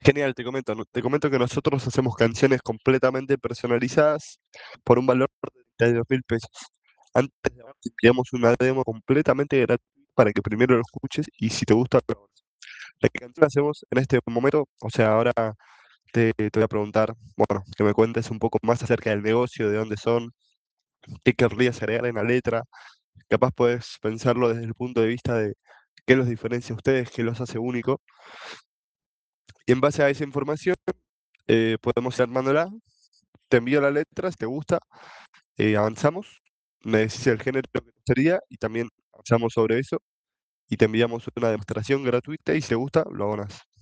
Genial, te comento, te comento que nosotros hacemos canciones completamente personalizadas por un valor de 32.000 pesos. Antes de grabar, te enviamos una demo completamente gratuita para que primero lo escuches y si te gusta, lo grabas. La canción la hacemos en este momento, o sea, ahora te voy a preguntar, bueno, que me cuentes un poco más acerca del negocio, de dónde son, qué querrías agregar en la letra. Capaz puedes pensarlo desde el punto de vista de qué los diferencia a ustedes, qué los hace único. Y en base a esa información, podemos ir armándola. Te envío la letra, si te gusta, avanzamos, me decís el género que te gustaría y también avanzamos sobre eso y te enviamos una demostración gratuita y si te gusta, lo abonas.